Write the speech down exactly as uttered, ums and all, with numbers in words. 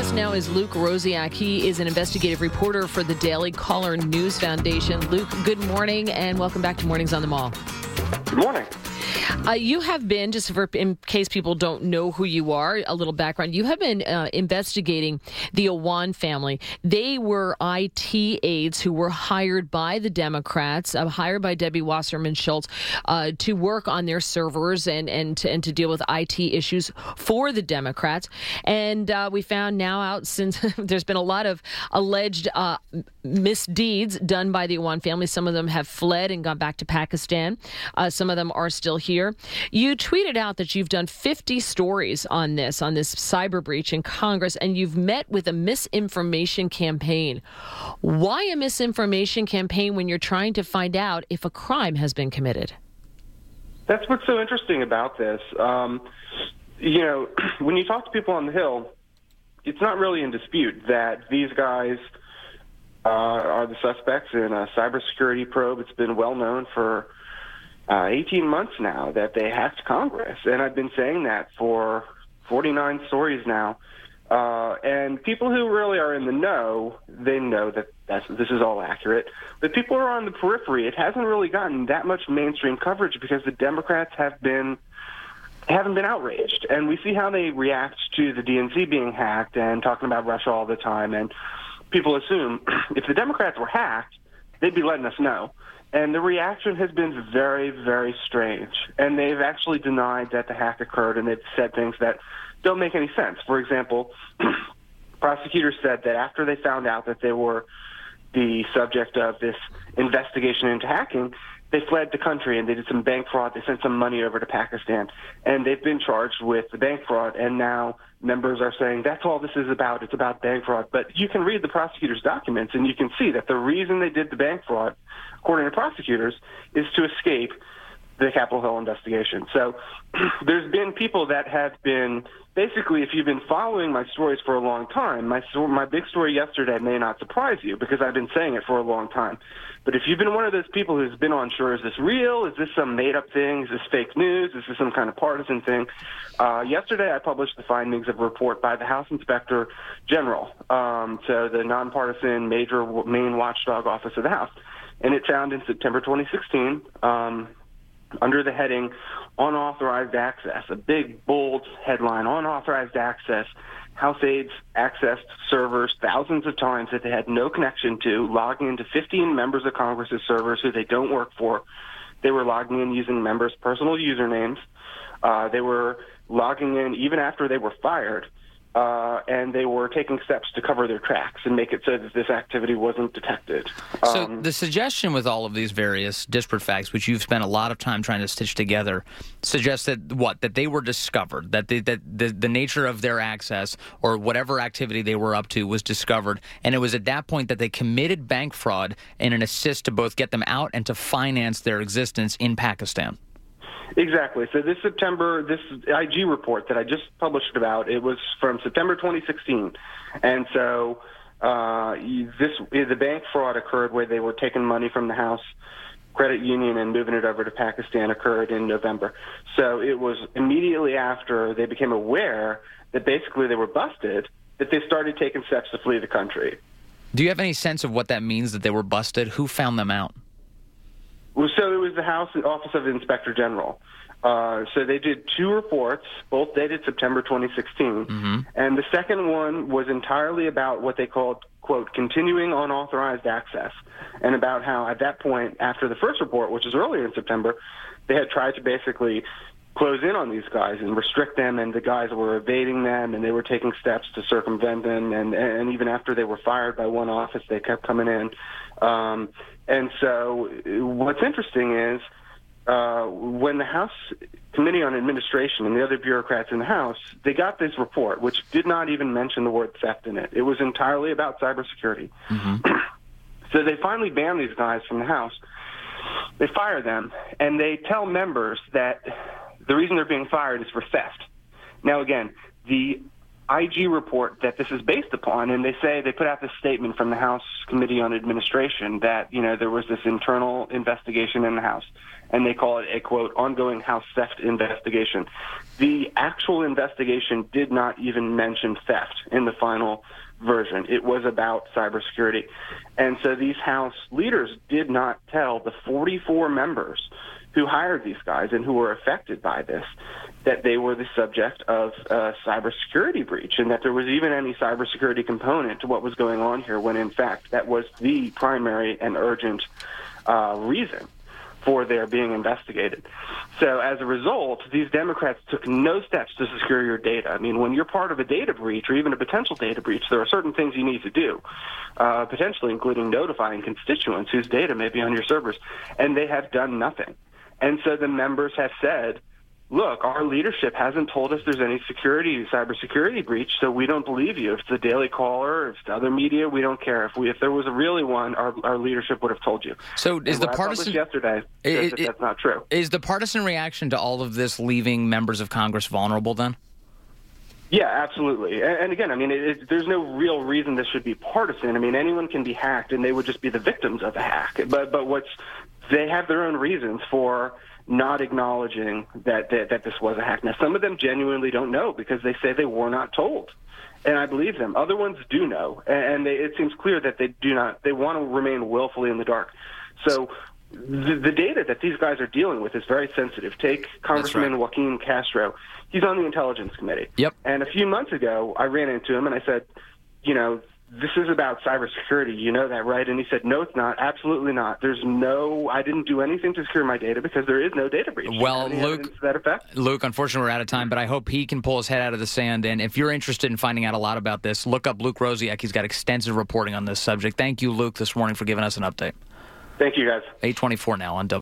us now is Luke Rosiak. He is an investigative reporter for the Daily Caller News Foundation. Luke, good morning and welcome back to Mornings on the Mall. Good morning. Uh, you have been, just for in case people don't know who you are, a little background, you have been uh, investigating the Awan family. They were I T aides who were hired by the Democrats, uh, hired by Debbie Wasserman Schultz uh, to work on their servers and, and, to, and to deal with I T issues for the Democrats. And uh, we found now out, since there's been a lot of alleged uh, misdeeds done by the Awan family. Some of them have fled and gone back to Pakistan. Uh, some of them are still here. You tweeted out that you've done fifty stories on this, on this cyber breach in Congress, and you've met with a misinformation campaign. Why a misinformation campaign when you're trying to find out if a crime has been committed? That's what's so interesting about this. Um, you know, when you talk to people on the Hill, it's not really in dispute that these guys uh, are the suspects in a cybersecurity probe. It's been well known for Uh, eighteen months now that they hacked Congress, and I've been saying that for forty-nine stories now. Uh, and people who really are in the know, they know that that's, this is all accurate. But people who are on the periphery, it hasn't really gotten that much mainstream coverage because the Democrats have been haven't been outraged, and we see how they react to the D N C being hacked and talking about Russia all the time. And people assume if the Democrats were hacked, they'd be letting us know. And the reaction has been very, very strange. And they've actually denied that the hack occurred, and they've said things that don't make any sense. For example, prosecutors said that after they found out that they were the subject of this investigation into hacking, they fled the country and they did some bank fraud. They sent some money over to Pakistan, and they've been charged with the bank fraud. And now members are saying that's all this is about. It's about bank fraud. But you can read the prosecutor's documents, and you can see that the reason they did the bank fraud, according to prosecutors, is to escape the Capitol Hill investigation. So there's been people that have been, basically, if you've been following my stories for a long time, my my big story yesterday may not surprise you because I've been saying it for a long time. But if you've been one of those people who's been unsure, is this real? Is this some made-up thing? Is this fake news? Is this some kind of partisan thing? Uh, yesterday I published the findings of a report by the House Inspector General, um, so the nonpartisan major main watchdog office of the House. And it found in September twenty sixteen, um, under the heading Unauthorized Access, a big, bold headline, Unauthorized Access, House aides accessed servers thousands of times that they had no connection to, logging into fifteen members of Congress's servers who they don't work for. They were logging in using members' personal usernames. Uh, they were logging in even after they were fired. Uh, and they were taking steps to cover their tracks and make it so that this activity wasn't detected. So um, the suggestion with all of these various disparate facts, which you've spent a lot of time trying to stitch together, suggests that what? That they were discovered, that, they, that the, the nature of their access or whatever activity they were up to was discovered, and it was at that point that they committed bank fraud in an assist to both get them out and to finance their existence in Pakistan. Exactly. So this September, this I G report that I just published about, it was from September twenty sixteen. And so uh, this the bank fraud occurred where they were taking money from the House Credit Union and moving it over to Pakistan occurred in November. So it was immediately after they became aware that basically they were busted that they started taking steps to flee the country. Do you have any sense of what that means, that they were busted? Who found them out? Well, so it was the House Office of the Inspector General. Uh, so they did two reports, both dated September twenty sixteen. Mm-hmm. And the second one was entirely about what they called, quote, continuing unauthorized access, and about how at that point, after the first report, which was earlier in September, they had tried to basically close in on these guys and restrict them, and the guys were evading them, and they were taking steps to circumvent them, and, and even after they were fired by one office, they kept coming in. Um, and so what's interesting is uh, when the House Committee on Administration and the other bureaucrats in the House, they got this report, which did not even mention the word theft in it. It was entirely about cybersecurity. Mm-hmm. So they finally banned these guys from the House. They fire them, and they tell members that the reason they're being fired is for theft. Now, again, the I G report that this is based upon, and they say they put out this statement from the House Committee on Administration that, you know, there was this internal investigation in the House, and they call it a, quote, ongoing House theft investigation. The actual investigation did not even mention theft in the final version. It was about cybersecurity. And so these House leaders did not tell the forty-four members who hired these guys and who were affected by this that they were the subject of a cybersecurity breach and that there was even any cybersecurity component to what was going on here when, in fact, that was the primary and urgent uh, reason for their being investigated. So as a result, these Democrats took no steps to secure your data. I mean, when you're part of a data breach or even a potential data breach, there are certain things you need to do, uh, potentially including notifying constituents whose data may be on your servers, and they have done nothing. And so the members have said, look, our leadership hasn't told us there's any security, cybersecurity breach, so we don't believe you. If it's the Daily Caller, if it's the other media, we don't care. If we, if there was a really one, our, our leadership would have told you. So is and the what partisan I yesterday it, that it, that's not true? Is the partisan reaction to all of this leaving members of Congress vulnerable then? Yeah, absolutely. And, and again, I mean, it, it, there's no real reason this should be partisan. I mean, anyone can be hacked, and they would just be the victims of a hack. But but what's they have their own reasons for not acknowledging that, that that this was a hack. Now, some of them genuinely don't know because they say they were not told, and I believe them. Other ones do know, and they, it seems clear that they do not. They want to remain willfully in the dark. So the, the data that these guys are dealing with is very sensitive. Take Congressman right. Joaquin Castro. He's on the Intelligence Committee. Yep. And a few months ago, I ran into him and I said, you know, this is about cybersecurity. You know that, right? And he said, no, it's not. Absolutely not. There's no, I didn't do anything to secure my data because there is no data breach. Well, Any Luke, to that effect? Luke, unfortunately, we're out of time, but I hope he can pull his head out of the sand. And if you're interested in finding out a lot about this, look up Luke Rosiak. He's got extensive reporting on this subject. Thank you, Luke, this morning for giving us an update. Thank you, guys. eight twenty-four now on W.